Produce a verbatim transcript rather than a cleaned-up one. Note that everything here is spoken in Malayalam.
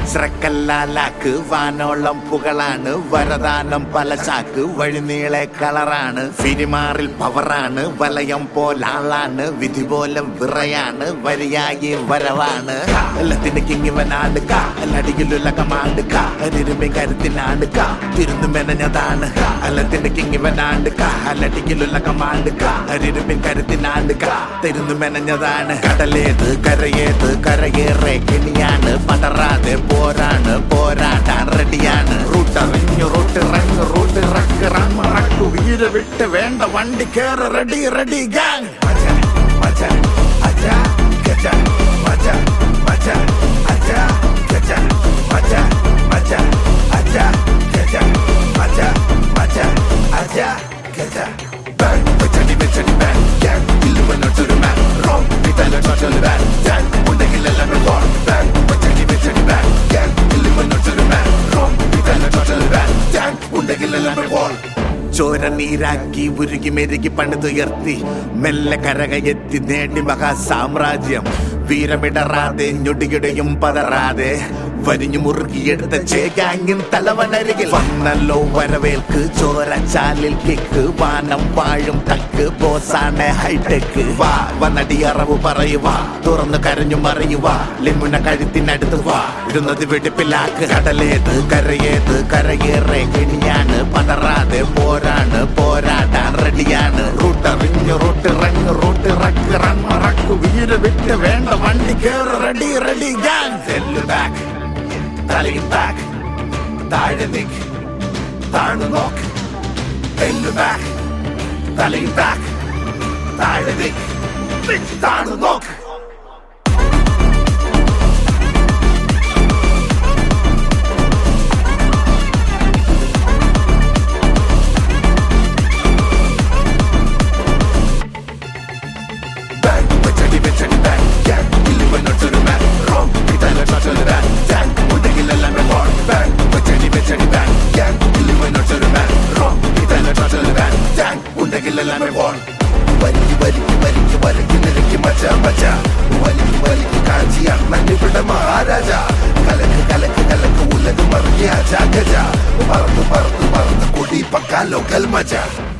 വജ്രക്കല്ലാലാക്ക് വാനോളം പുകളാണ് വരദാനം പല ചാക്ക് വഴിനീളെ കളറാണ് ഫിരിമാറിൽ പവറാണ് വലയം പോലാളാണ് വിധി പോലെ വിറയാണ് വരിയായി വരവാണ് എല്ലാത്തിന്റെ കിങ്ങിവനാണ് കാലടിയിലുള്ള കമാണ്ട് കാരിരുമ്പി കരുത്തിനാണ് കാ തിരുന്നു മെനഞ്ഞതാണ് എല്ലാത്തിന്റെ കിങ്ങിവനാണ്ട് കാലടിയിലുള്ള കമാണ്ട് കാരിരുമ്പി കരുത്തിനാണ്ട് കാ തിരുന്നു മെനഞ്ഞതാണ് കടലേത് കരയേത് കരയേറെ കിണിയാണ് പതറാതെ പോരാണ് പോരാടാൻ റെഡിയാണ് റൂട്ടറിഞ്ഞു റൂട്ടിറങ്ങു റൂട്ടിറക്ക് റമ്മറക്കു വീര വിട്ട് വേണ്ട വണ്ടി കേറ് റെഡി റെഡി ഗാങ് മജ അജ ഗജ മജ മജ അജ ഗജ മജ മജ അജ ഗജ മജ മജ അജ ഗജ bang വെച്ചടി വെച്ചടി bang gang ഇല്ലുവനൊട്ടൊരു man wrong വിതല ടോട്ടൽ bang gang ഉണ്ടെങ്കിലെല്ലാം wrong bang വെച്ചടി വെച്ചടി bang gang ഇല്ലുവനൊട്ടൊരു man wrong വിതല ടോട്ടൽ bang gang ഉണ്ടെങ്കിലെല്ലാം wrong ചോര നീരാക്കി ഉരുകി മെരുകി പണിതുയർത്തി മെല്ലെ കരകയെത്തി നേടി മഹാസാമ്രാജ്യം വീരമിടറാതെ ഞൊടിയുടെയും പതറാതെ വരിഞ്ഞു മുറുകിയെടുത്ത ചേകാങ്ങിൻ തലവനരികിൽ വന്നല്ലോ വരവേൽക്ക് ചോരച്ചാലിൽ കിക്ക് വാനം വാഴും തക്ക് ബോസാണ് ഹൈടെക്ക് വാ വന്നടി അറവ് പറയുവാ തുറന്നു കരഞ്ഞു മറിയുവാ ലിമുന കഴുത്തിനടുത്ത് വാ ഇടുന്നത് വെടിപ്പിലാക്ക് കടലേത് കരയേത് കരയേറെ കെണിയാണ് പതറാതെ പോരാണ് പോരാടാൻ റെഡിയാണ് റൂട്ടറിഞ്ഞു റൂട്ടിറങ്ങു റൂട്ടിറക്ക് റമ്മറക്കു വീര വിട്ട് വേണ്ട വണ്ടി കേറ് റെഡി റെഡി ഗാങ് സെല്ലു ബാക്ക് തലയിൽ ബാക്ക് താഴെ നിക്ക് താണു നോക്ക് എല്ലു ബാക്ക് തലയിൽ ബാക്ക് താഴെ നിക്ക് താണു നോക്ക് വലിക്ക് വലിക്ക് വലിക്ക് വലിക്ക് നിരക്ക് മച്ച മച്ച വലിക്ക് വലിക്ക് കാഞ്ചിയ മണ്ണിവിടെ മഹാരാജ കലക്ക് കലക്ക് കലക്ക് ഉലകം മറിയ ജാഗജ പറത്ത് പറത്ത് പറത്ത് കൊടി പക്കാ ലോക്കൽ മച്ച